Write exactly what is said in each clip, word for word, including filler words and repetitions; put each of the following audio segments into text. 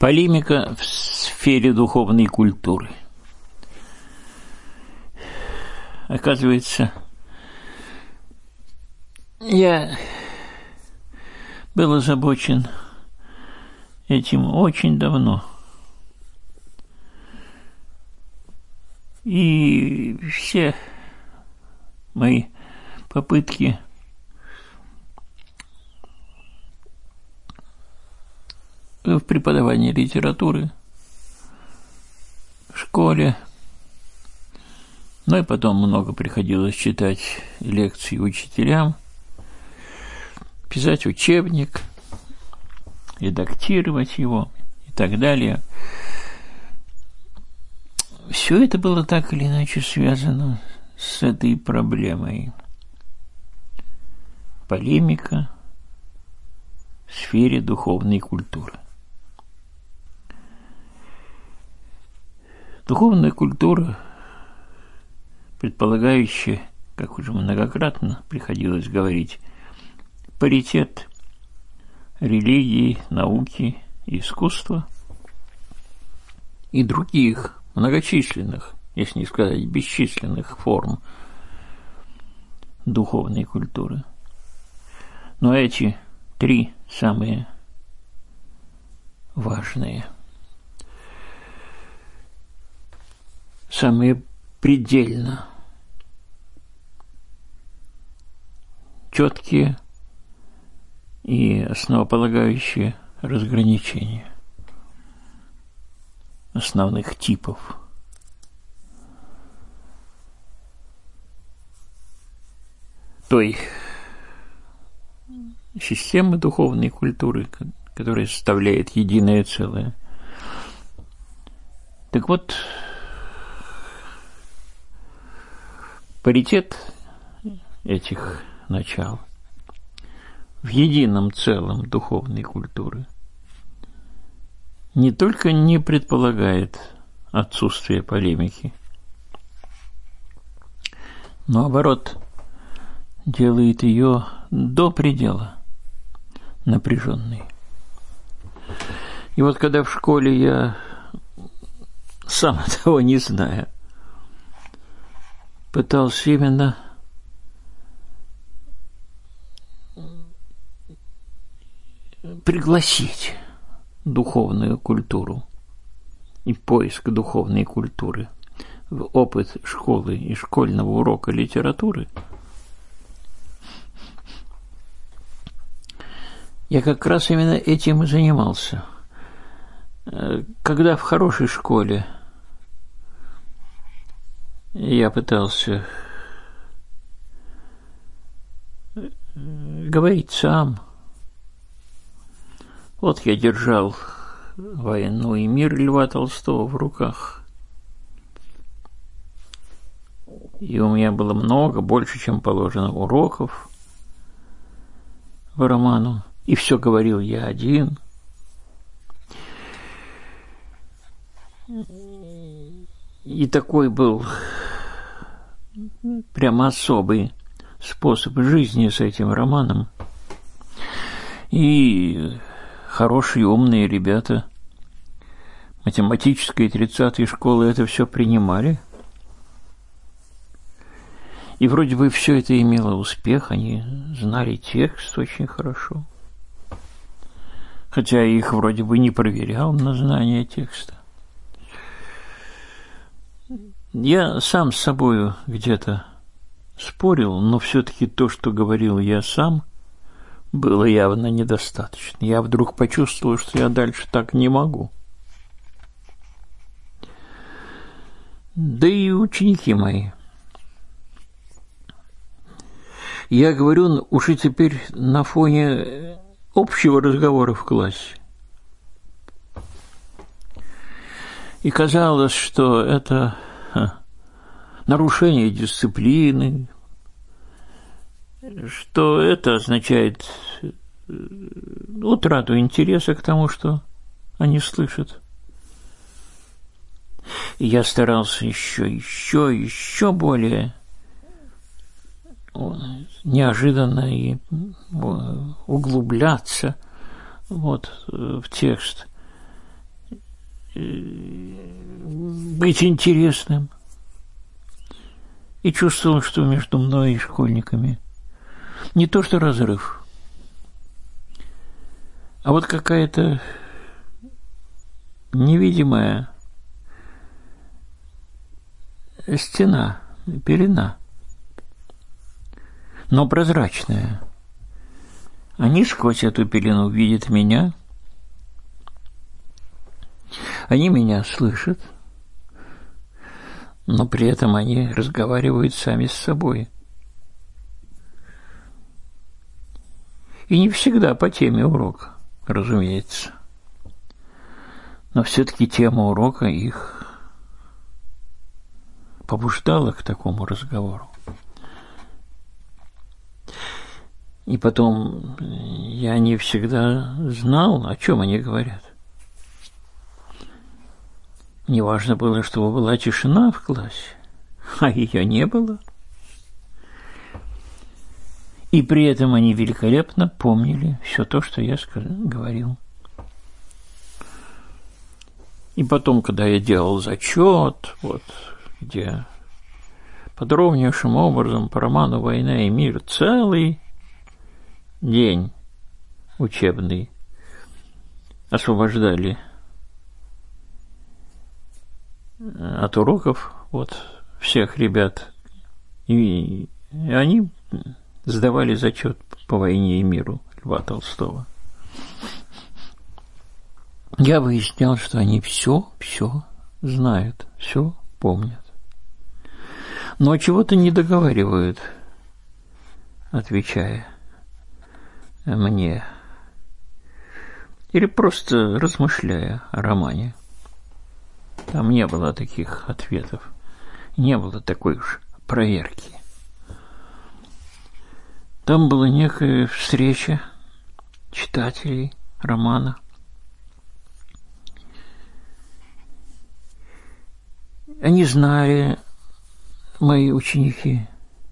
Полемика в сфере духовной культуры. Оказывается, я был озабочен этим очень давно. И все мои попытки в преподавании литературы в школе, ну и потом много приходилось читать лекции учителям, писать учебник, редактировать его и так далее. Все это было так или иначе связано с этой проблемой. Полемика в сфере духовной культуры. Духовная культура, предполагающая, как уже многократно приходилось говорить, паритет религии, науки, искусства и других многочисленных, если не сказать бесчисленных форм духовной культуры. Но эти три самые важные, самые предельно четкие и основополагающие разграничения основных типов той системы духовной культуры, которая составляет единое целое. Так вот, паритет этих начал в едином целом духовной культуры не только не предполагает отсутствие полемики, но, наоборот, делает ее до предела напряженной. И вот когда в школе я, сам того не зная, пытался именно пригласить духовную культуру и поиск духовной культуры в опыт школы и школьного урока литературы, я как раз именно этим и занимался. Когда в хорошей школе я пытался говорить сам, вот я держал «Войну и мир» Льва Толстого в руках, и у меня было много, больше, чем положено, уроков по роману, и все говорил я один. И такой был прямо особый способ жизни с этим романом. И хорошие, умные ребята математической тридцатой школы это все принимали. И вроде бы все это имело успех, они знали текст очень хорошо. Хотя я их вроде бы не проверял на знание текста. Я сам с собою где-то спорил, но все-таки то, что говорил я сам, было явно недостаточно. Я вдруг почувствовал, что я дальше так не могу. Да и ученики мои. Я говорю уже теперь на фоне общего разговора в классе. И казалось, что это нарушение дисциплины, что это означает утрату интереса к тому, что они слышат. И я старался еще, еще, еще более неожиданно и углубляться вот в текст. быть интересным. И чувствовал, что между мной и школьниками не то что разрыв, а вот какая-то невидимая стена, пелена, но прозрачная. Они сквозь эту пелену видят меня, они меня слышат, но при этом они разговаривают сами с собой. И не всегда по теме урока, разумеется. Но все-таки тема урока их побуждала к такому разговору. И потом я не всегда знал, о чем они говорят. Мне важно было, чтобы была тишина в классе, а ее не было. И при этом они великолепно помнили все то, что я говорил. И потом, когда я делал зачет, вот, где подробнейшим образом по роману «Война и мир» целый день учебный освобождали от уроков вот всех ребят, и они сдавали зачет по «Войне и миру» Льва Толстого. Я выяснял, что они все, все знают, все помнят, но чего-то не договаривают, отвечая мне, или просто размышляя о романе. Там не было таких ответов, не было такой уж проверки. Там была некая встреча читателей романа. Они знали, мои ученики,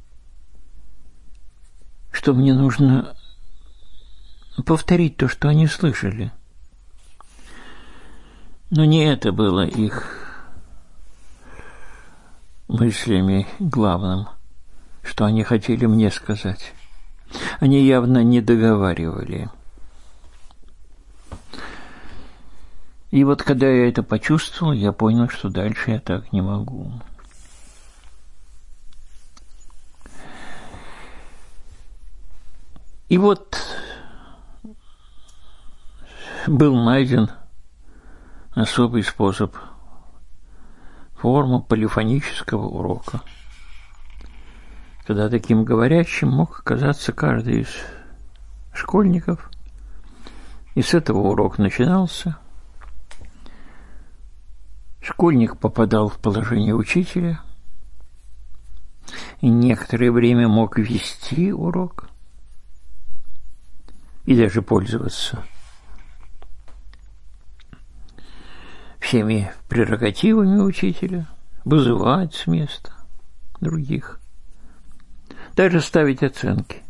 что мне нужно повторить то, что они слышали. Но не это было их мыслями главным, что они хотели мне сказать. Они явно не договаривали. И вот когда я это почувствовал, я понял, что дальше я так не могу. И вот был найден особый способ, форма полифонического урока, когда таким говорящим мог оказаться каждый из школьников. И с этого урок начинался. Школьник попадал в положение учителя и некоторое время мог вести урок и даже пользоваться всеми прерогативами учителя, вызывать с места других, даже ставить оценки.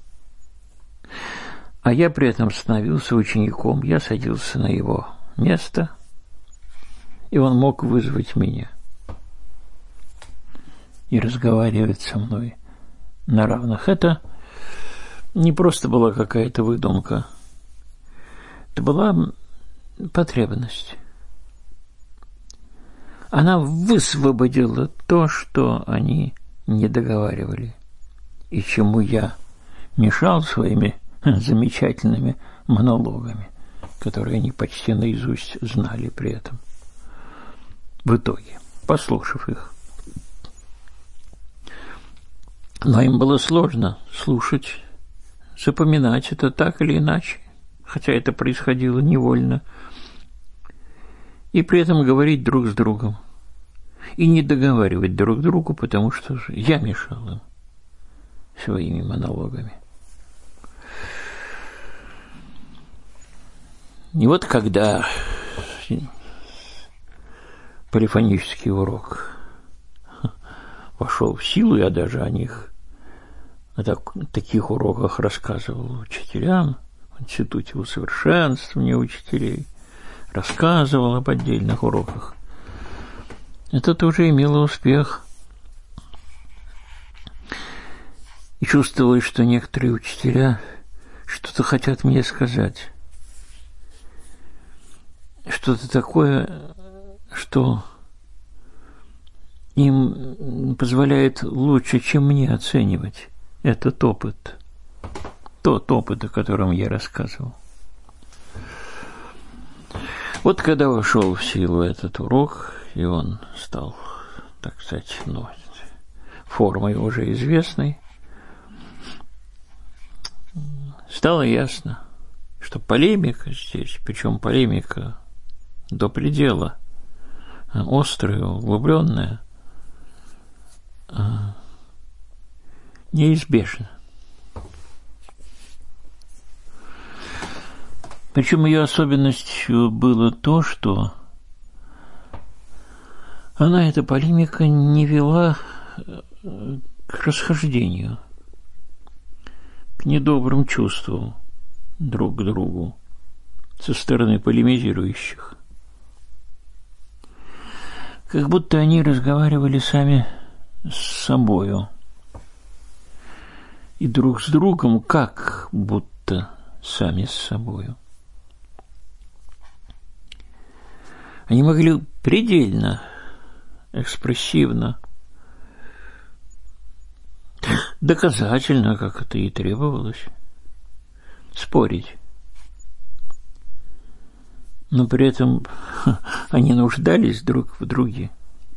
А я при этом становился учеником, я садился на его место, и он мог вызвать меня и разговаривать со мной на равных. Это не просто была какая-то выдумка, это была потребность. Она высвободила то, что они не договаривали, и чему я мешал своими замечательными монологами, которые они почти наизусть знали при этом. В итоге, послушав их. Но им было сложно слушать, запоминать это так или иначе, хотя это происходило невольно, и при этом говорить друг с другом, и не договаривать друг другу, потому что я мешал им своими монологами. И вот когда полифонический урок вошел в силу, я даже о них, о так, таких уроках рассказывал учителям в Институте усовершенствования учителей, рассказывал об отдельных уроках. Это тоже имело успех. И чувствовалось, что некоторые учителя что-то хотят мне сказать. Что-то такое, что им позволяет лучше, чем мне, оценивать этот опыт. Тот опыт, о котором я рассказывал. Вот когда вошел в силу этот урок, и он стал, так сказать, ну, формой уже известной, стало ясно, что полемика здесь, причем полемика до предела острая, углубленная, неизбежна. Причем ее особенностью было то, что она, эта полемика, не вела к расхождению, к недобрым чувствам друг к другу со стороны полемизирующих. Как будто они разговаривали сами с собою и друг с другом, как будто сами с собою. Они могли предельно экспрессивно, доказательно, как это и требовалось, спорить. Но при этом они нуждались друг в друге.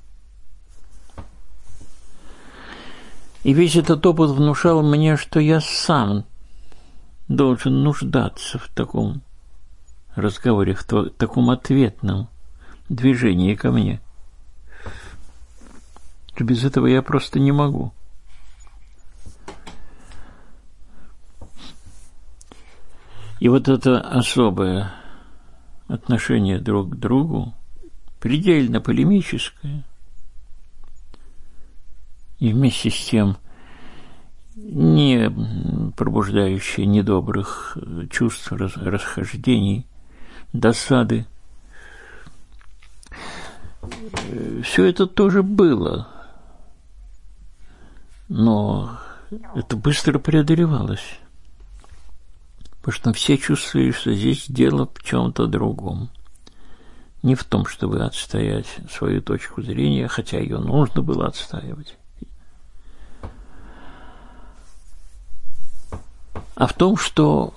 И весь этот опыт внушал мне, что я сам должен нуждаться в таком разговоре, в таком ответном движении ко мне. Без этого я просто не могу. И вот это особое отношение друг к другу, предельно полемическое, и вместе с тем не пробуждающее недобрых чувств, расхождений, досады. Все это тоже было, но это быстро преодолевалось, потому что все чувствовали, что здесь дело в чем-то другом. Не в том, чтобы отстоять свою точку зрения, хотя ее нужно было отстаивать, а в том, что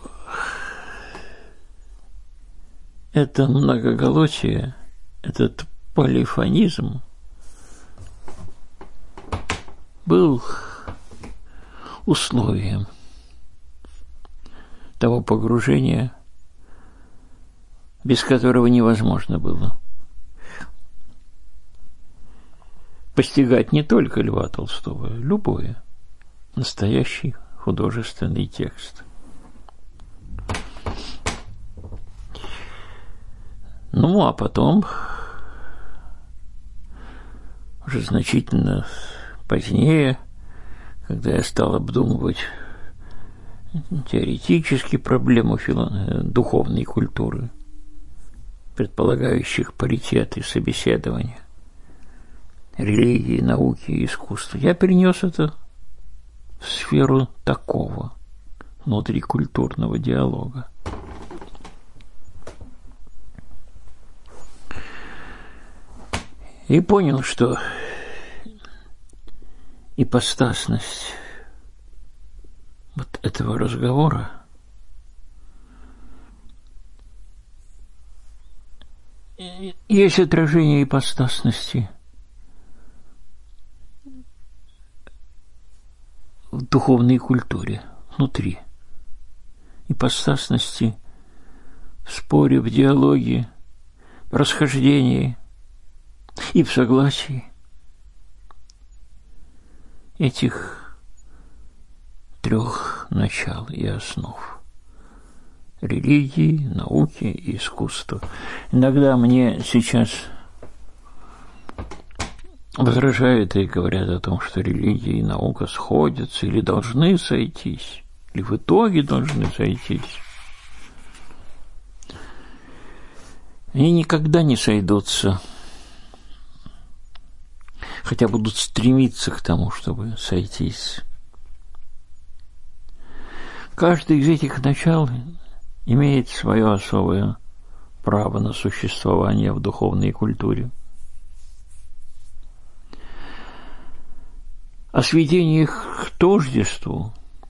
это многоголосие, этот полифонизм был условием того погружения, без которого невозможно было постигать не только Льва Толстого, любое, настоящий художественный текст. Ну, а потом, уже значительно позднее, когда я стал обдумывать теоретически проблему фило- духовной культуры, предполагающих паритет и собеседование, религии, науки и искусства, я перенес это в сферу такого внутрикультурного диалога. И понял, что ипостасность вот этого разговора есть отражение ипостасности в духовной культуре, внутри. Ипостасности в споре, в диалоге, в расхождении и в согласии этих трех начал и основ: религии, науки и искусства. Иногда мне сейчас возражают и говорят о том, что религия и наука сходятся или должны сойтись, или в итоге должны сойтись. они никогда не сойдутся, хотя будут стремиться к тому, чтобы сойтись. Каждый из этих начал имеет свое особое право на существование в духовной культуре. А сведение их к тождеству,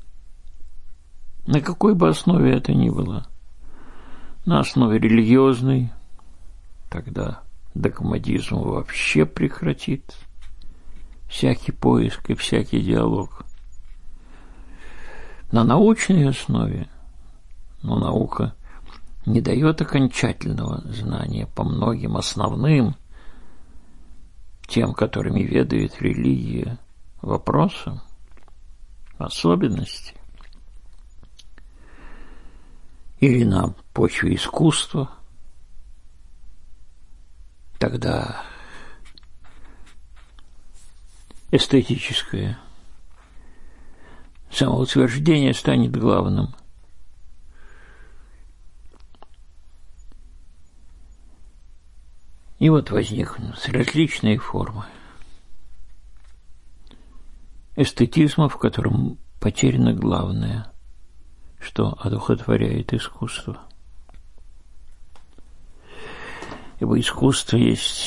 на какой бы основе это ни было, на основе религиозной, тогда догматизм вообще прекратит всякий поиск и всякий диалог. На научной основе, но наука не дает окончательного знания по многим основным, тем, которыми ведает религия, вопросам, особенности, или на почве искусства, тогда эстетическое самоутверждение станет главным. И вот возникнут различные формы эстетизма, в котором потеряно главное, что одухотворяет искусство. Ибо искусство есть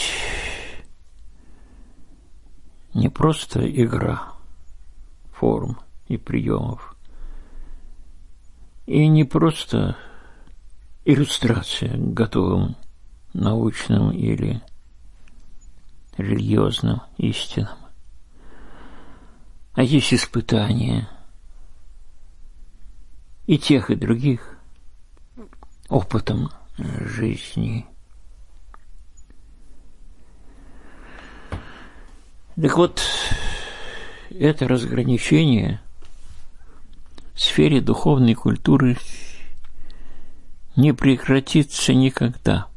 не просто игра форм и приемов, и не просто иллюстрация к готовым научным или религиозным истинам, а есть испытания и тех, и других опытом жизни. Так вот, это разграничение в сфере духовной культуры не прекратится никогда.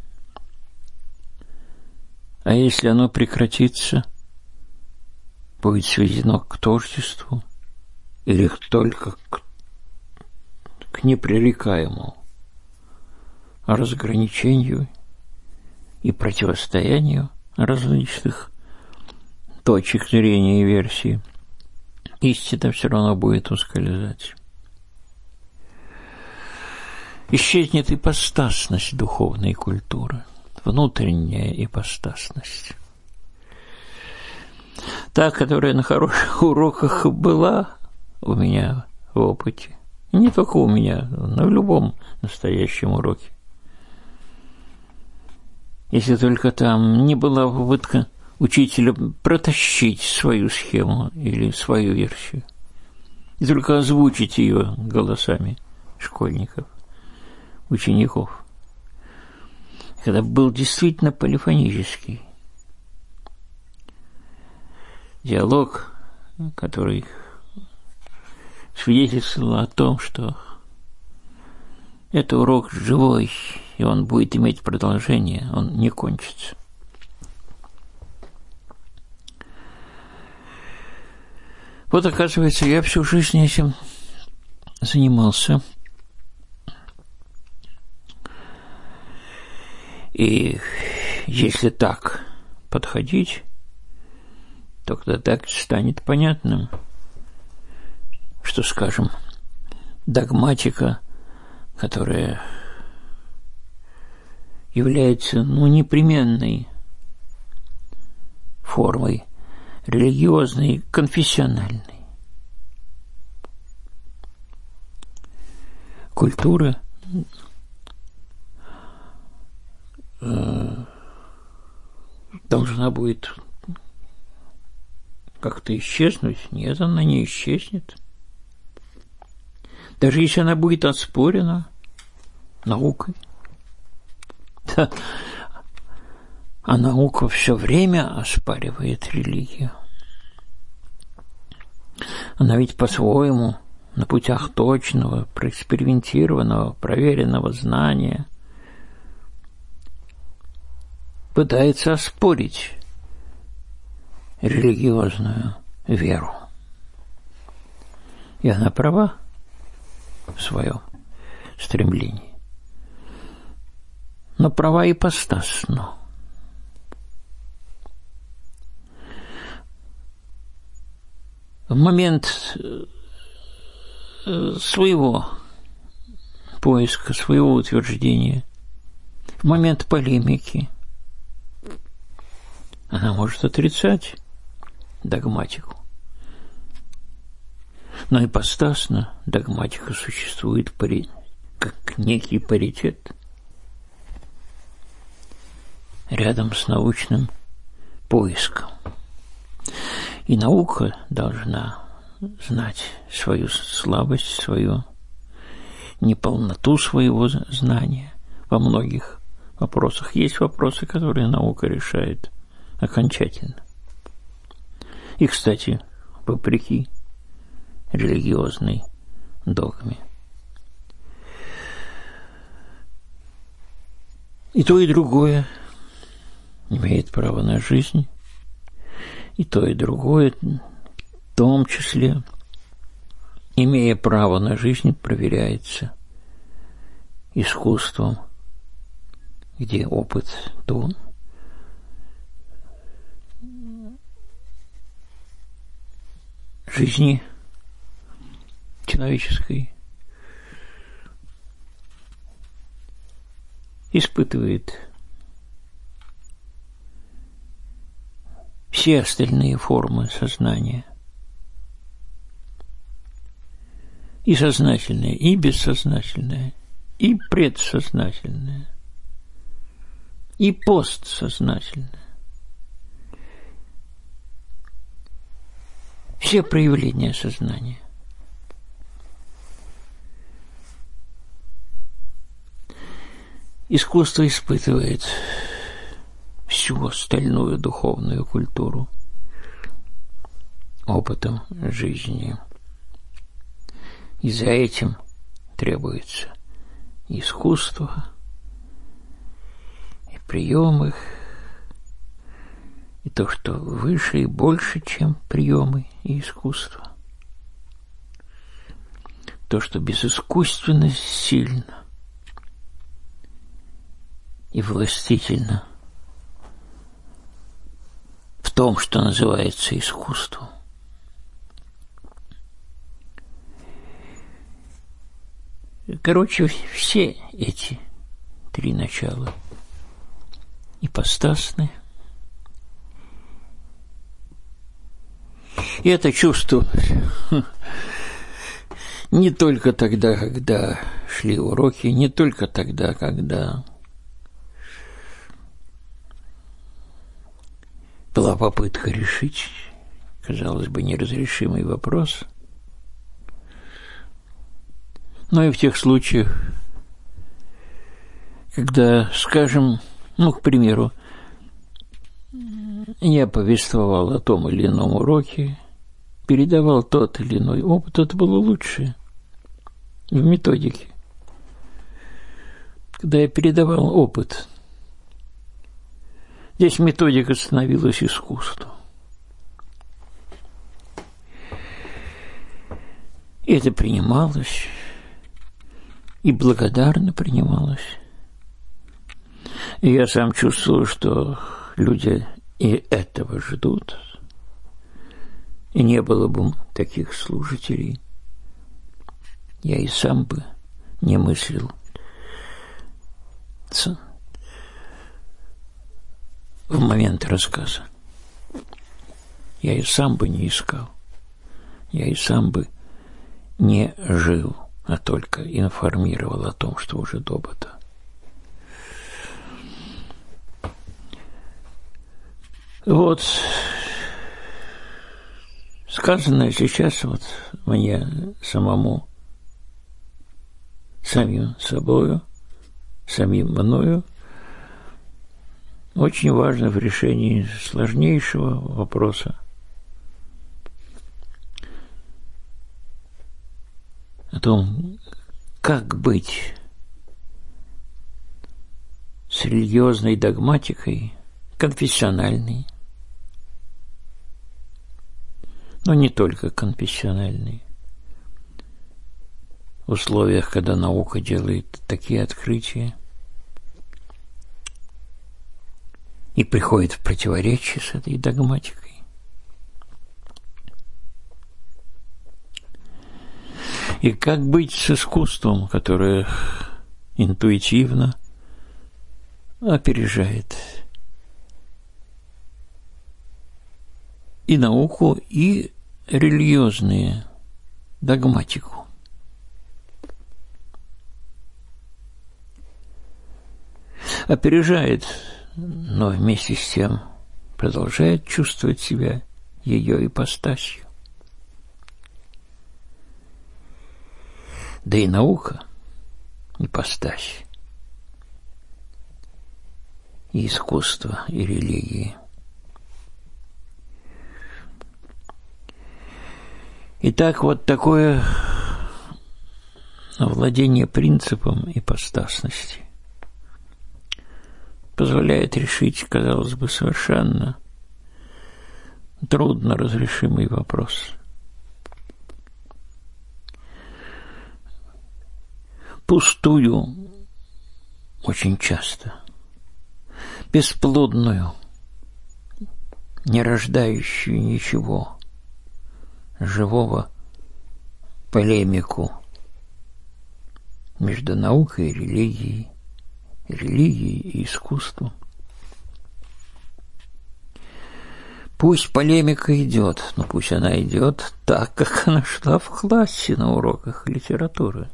А если оно прекратится, будет сведено к тождеству или только к, к непререкаемому разграничению и противостоянию различных точек зрения и версий, истина все равно будет ускользать. Исчезнет ипостасность духовной культуры, внутренняя ипостасность. Та, которая на хороших уроках была у меня в опыте, и не только у меня, но в любом настоящем уроке. Если только там не была попытка учителя протащить свою схему или свою версию, и только озвучить ее голосами школьников, учеников. Когда был действительно полифонический диалог, который свидетельствовал о том, что это урок живой, и он будет иметь продолжение, он не кончится. Вот, оказывается, я всю жизнь этим занимался. И если так подходить, то тогда так станет понятным, что, скажем, догматика, которая является, ну, непременной формой религиозной, конфессиональной культуры, э, должна будет как-то исчезнуть. Нет, она не исчезнет. Даже если она будет оспорена наукой. Да. А наука все время оспаривает религию. Она ведь по-своему на путях точного, проэкспериментированного, проверенного знания пытается оспорить религиозную веру. И она права в своем стремлении. но права ипостасно. В момент своего поиска, своего утверждения, в момент полемики она может отрицать догматику. Но ипостасно догматика существует как некий паритет рядом с научным поиском. И наука должна знать свою слабость, свою неполноту своего знания во многих вопросах. Есть вопросы, которые наука решает окончательно. И, кстати, вопреки религиозной догме. И то, и другое имеет право на жизнь, и то, и другое, в том числе, имея право на жизнь, проверяется искусством, где опыт до жизни человеческой испытывает все остальные формы сознания. И сознательное, и бессознательное, и предсознательное, и постсознательное. Все проявления сознания. Искусство испытывает всю остальную духовную культуру опытом жизни. И за этим требуется искусство, и прием их, и то, что выше и больше, чем приемы и искусство. То, что безыскусственно сильно и властительно в том, что называется искусством. Короче, все эти три начала ипостасны. И это чувство не только тогда, когда шли уроки, не только тогда, когда была попытка решить, казалось бы, неразрешимый вопрос, но и в тех случаях, когда, скажем, ну, к примеру, я повествовал о том или ином уроке, передавал тот или иной опыт, это было лучше в методике. Когда я передавал опыт, здесь методика становилась искусством. И это принималось, и благодарно принималось. И я сам чувствовал, что люди и этого ждут. И не было бы таких служителей, я и сам бы не мыслил в момент рассказа. Я и сам бы не искал. Я и сам бы не жил, а только информировал о том, что уже добыто. Вот сказанное сейчас вот мне самому, самим собою, самим мною, очень важно в решении сложнейшего вопроса о том, как быть с религиозной догматикой, конфессиональной, но не только конфессиональной, в условиях, когда наука делает такие открытия, и приходит в противоречие с этой догматикой. И как быть с искусством, которое интуитивно опережает и науку, и религиозные догматику? Опережает, но вместе с тем продолжает чувствовать себя ее ипостасью. Да и наука – ипостась, и искусство, и религии. Итак, вот такое овладение принципом ипостасности позволяет решить, казалось бы, совершенно трудно разрешимый вопрос. Пустую очень часто, бесплодную, не рождающую ничего живого полемику между наукой и религией, религией и искусством. Пусть полемика идет, но пусть она идет так, как она шла в классе на уроках литературы.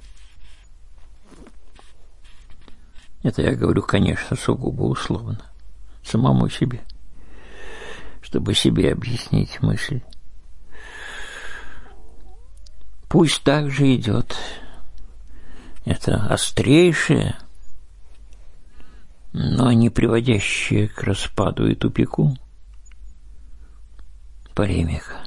Это я говорю, конечно, сугубо условно, самому себе, чтобы себе объяснить мысль. Пусть так же идет это острейшее, но не приводящее к распаду и тупику полемика.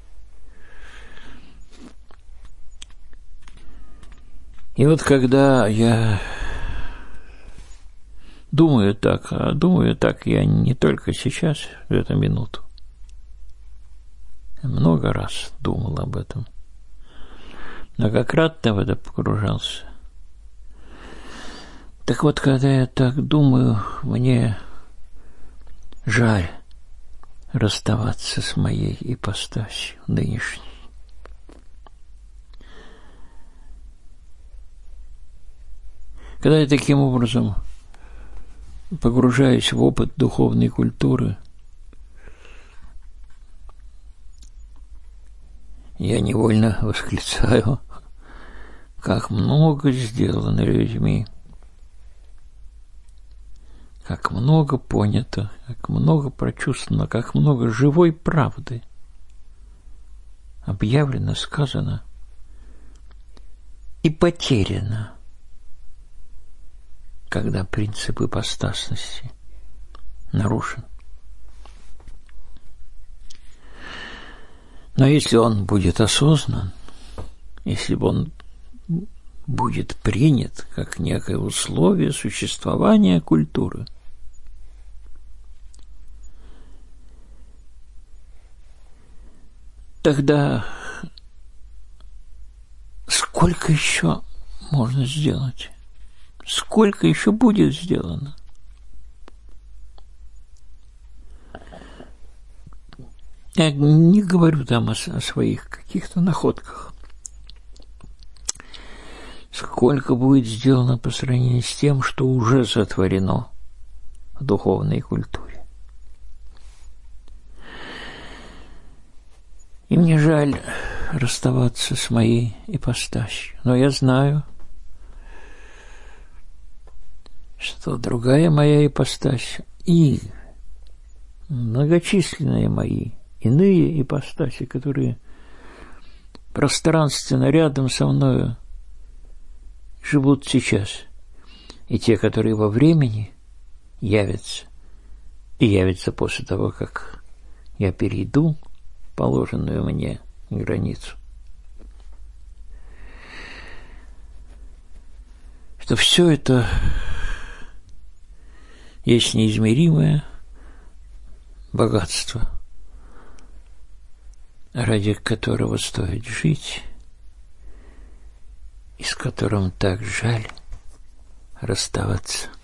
И вот когда я думаю так, а думаю так я не только сейчас, в эту минуту. Я много раз думал об этом. Многократно в это погружался. Так вот, когда я так думаю, мне жаль расставаться с моей ипостасью нынешней. Когда я таким образом погружаюсь в опыт духовной культуры, я невольно восклицаю, как много сделано людьми, как много понято, как много прочувствовано, как много живой правды объявлено, сказано и потеряно, когда принцип ипостасности нарушен. Но если он будет осознан, если бы он будет принят как некое условие существования культуры, тогда сколько еще можно сделать? Сколько еще будет сделано? Я не говорю там о, о своих каких-то находках. Сколько будет сделано по сравнению с тем, что уже сотворено в духовной культуре. И мне жаль расставаться с моей ипостасью, но я знаю, что другая моя ипостась и многочисленные мои иные ипостаси, которые пространственно рядом со мною живут сейчас, и те, которые во времени явятся, и явятся после того, как я перейду положенную мне границу, что все это есть неизмеримое богатство, ради которого стоит жить, и с которым так жаль расставаться.